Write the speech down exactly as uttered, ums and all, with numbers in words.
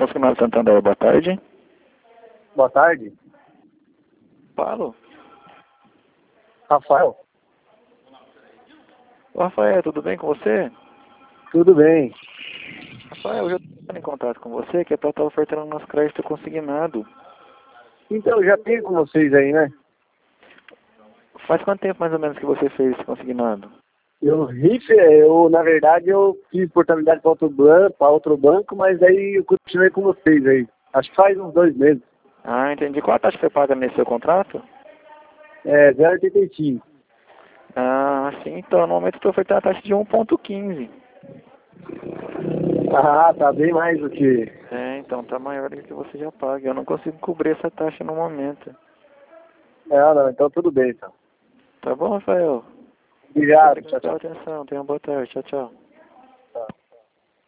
Consignado Santander, boa tarde. Boa tarde. Paulo. Rafael. Ô, Rafael, tudo bem com você? Tudo bem. Rafael, eu já estou em contato com você, que é para estar ofertando nosso crédito consignado. Então, já tenho com vocês aí, né? Faz quanto tempo mais ou menos que você fez esse consignado? Eu, rife, eu, na verdade, eu fiz portabilidade para outro, ban para outro banco, mas aí eu continuei com vocês aí. Acho que faz uns dois meses. Ah, entendi. Qual a taxa que você paga nesse seu contrato? É, zero vírgula oitenta e cinco. Ah, sim, então, no momento eu estou ofertando a taxa de um ponto quinze. Ah, tá bem mais do que... É, então, tá maior do que você já paga. Eu não consigo cobrir essa taxa no momento. É, não, então tudo bem, então. Tá bom, Rafael? Obrigado, Obrigado tchau, pela tchau. atenção. Tenha uma boa tarde. Tchau, tchau.